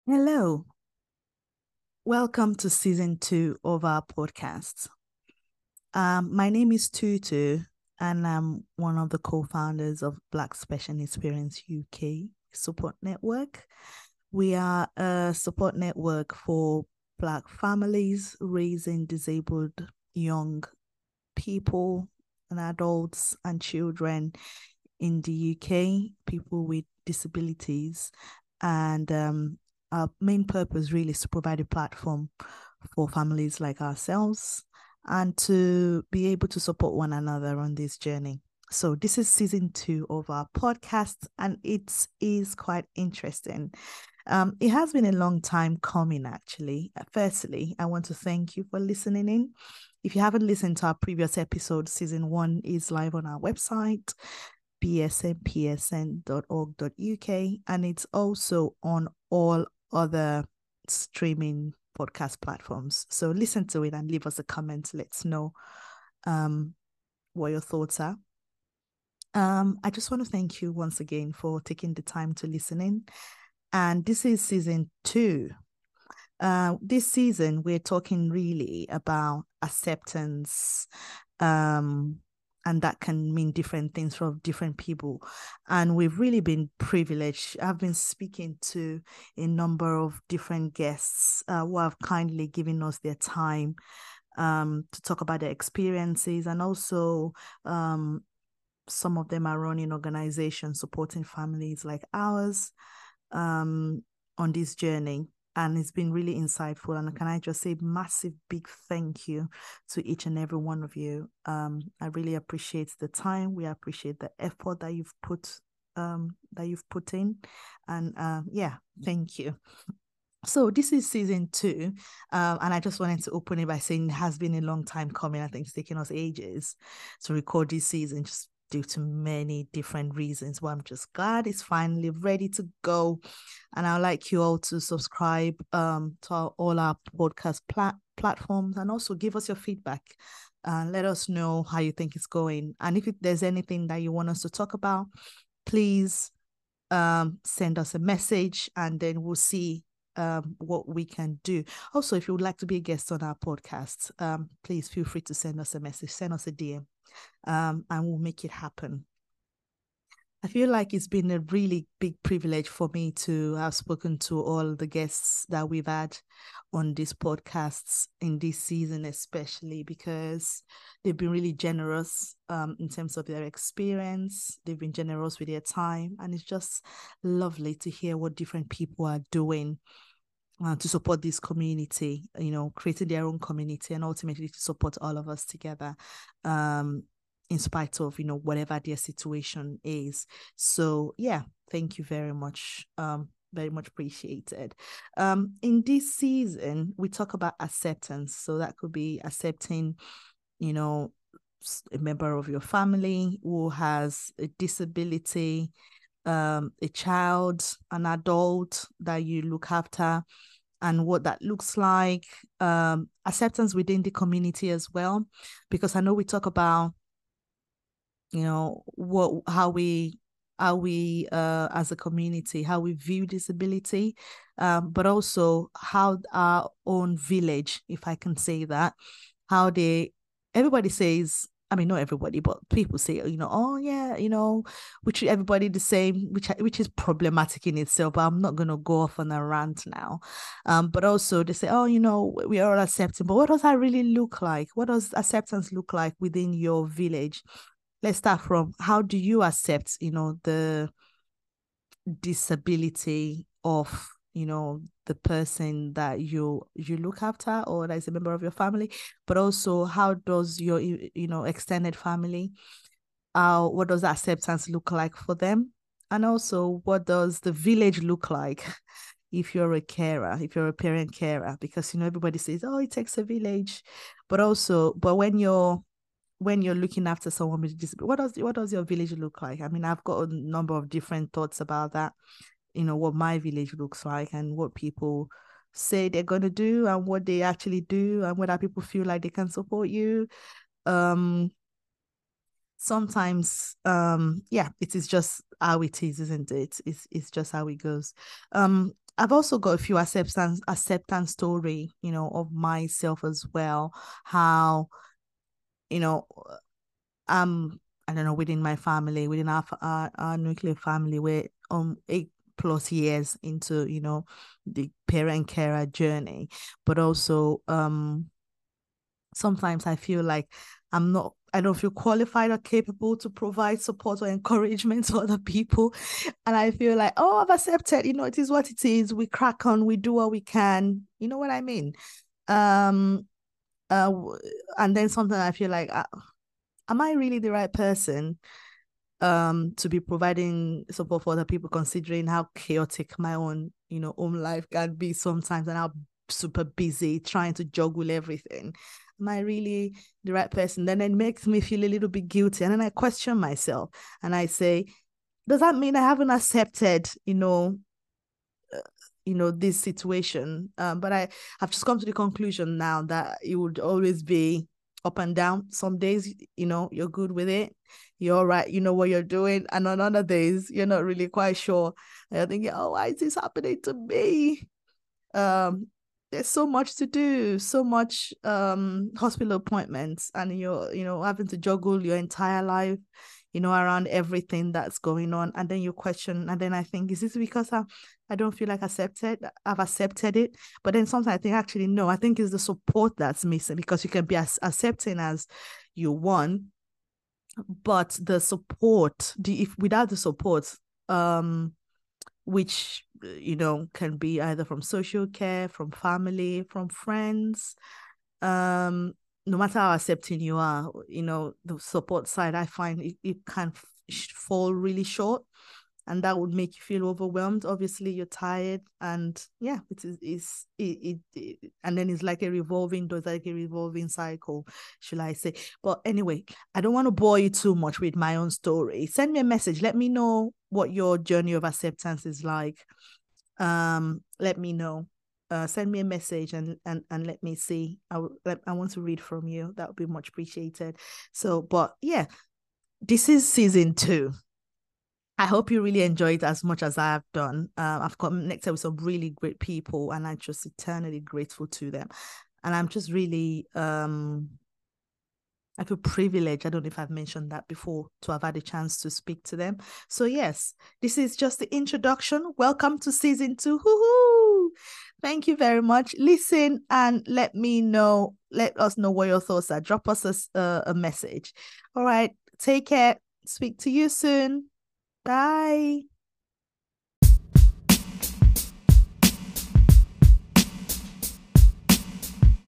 Hello, welcome to season 2 of our podcast. My name is Tutu, and I'm one of the co-founders of Black Special Experience UK Support Network. We are a support network for Black families raising disabled young people and adults and children in the UK, people with disabilities. And our main purpose really is to provide a platform for families like ourselves and to be able to support one another on this journey. So this is season 2 of our podcast, and it is quite interesting. It has been a long time coming, actually. Firstly, I want to thank you for listening in. If you haven't listened to our previous episode, season 1 is live on our website, bsmpsn.org.uk, and it's also on all other streaming podcast platforms. So listen to it and leave us a comment. Let's know what your thoughts are. I just want to thank you once again for taking the time to listen in. And this is season 2. This season, we're talking really about acceptance, and that can mean different things for different people. And we've really been privileged. I've been speaking to a number of different guests who have kindly given us their time to talk about their experiences, and also some of them are running organizations supporting families like ours on this journey. And it's been really insightful. And can I just say massive big thank you to each and every one of you. I really appreciate the time. We appreciate the effort that you've put in. And yeah, thank you. So this is season 2, and I just wanted to open it by saying it has been a long time coming. I think it's taken us ages to record this season, just due to many different reasons. But I'm just glad it's finally ready to go. And I'd like you all to subscribe to all our podcast platforms, and also give us your feedback. Let us know how you think it's going. And if there's anything that you want us to talk about, please send us a message, and then we'll see what we can do. Also, if you would like to be a guest on our podcast, please feel free to send us a message, send us a DM, and we'll make it happen. I feel like it's been a really big privilege for me to have spoken to all the guests that we've had on these podcasts in this season, especially because they've been really generous in terms of their experience. They've been generous with their time, and it's just lovely to hear what different people are doing to support this community, creating their own community, and ultimately to support all of us together. In spite of whatever their situation is. So yeah, thank you very much. Very much appreciated. In this season, we talk about acceptance. So that could be accepting, a member of your family who has a disability, a child, an adult that you look after, and what that looks like. Acceptance within the community as well, because I know we talk about how we as a community, how we view disability, but also how our own village, if I can say that, everybody says, I mean, not everybody, but people say, oh yeah, we treat everybody the same, which is problematic in itself. But I'm not gonna go off on a rant now. But also they say, oh, we are all accepting. But what does that really look like? What does acceptance look like within your village? Let's start from, how do you accept, the disability of, the person that you look after, or that is a member of your family? But also, how does your, extended family, what does acceptance look like for them? And also, what does the village look like if you're a carer, if you're a parent carer? Because, everybody says, oh, it takes a village. But when you're looking after someone with disability, what does your village look like? I mean, I've got a number of different thoughts about that, what my village looks like, and what people say they're going to do, and what they actually do, and whether people feel like they can support you. Sometimes, yeah, it is just how it is, isn't it? It's just how it goes. I've also got a few acceptance story, of myself as well. How, you know, I don't know, within my family, within our nuclear family, we're 8+ years into, the parent carer journey. But also sometimes I feel like I don't feel qualified or capable to provide support or encouragement to other people. And I feel like, oh, I've accepted, it is what it is. We crack on, we do what we can. You know what I mean? Um, uh, and then sometimes I feel like, am I really the right person to be providing support for other people, considering how chaotic my own, home life can be sometimes, and how super busy trying to juggle everything? Am I really the right person? Then it makes me feel a little bit guilty. And then I question myself and I say, does that mean I haven't accepted, this situation? But have just come to the conclusion now that it would always be up and down. Some days, you're good with it, you're all right, you know what you're doing, and on other days, you're not really quite sure. And you're thinking, oh, why is this happening to me? um there's so much to do, so much hospital appointments, and you're having to juggle your entire life, around everything that's going on. And then you question, and then I think, is this because I don't feel like I've accepted it? But then sometimes I think, actually no, I think it's the support that's missing, because you can be as accepting as you want, but the support, if without the support, which can be either from social care, from family, from friends, no matter how accepting you are, the support side, I find it can fall really short, and that would make you feel overwhelmed. Obviously you're tired, and yeah, and then it's like a revolving door, like a revolving cycle, should I say. But anyway, I don't want to bore you too much with my own story. Send me a message, let me know what your journey of acceptance is like. Let me know. Send me a message, and let me see. I want to read from you. That would be much appreciated. So, but yeah, this is season 2. I hope you really enjoy it as much as I have done. I've connected with some really great people, and I'm just eternally grateful to them. And I'm just really I feel privileged. I don't know if I've mentioned that before, to have had a chance to speak to them. So yes, this is just the introduction. Welcome to season 2. Hoo-hoo! Thank you very much. Listen and let me know. Let us know what your thoughts are. Drop us a message. All right. Take care. Speak to you soon. Bye.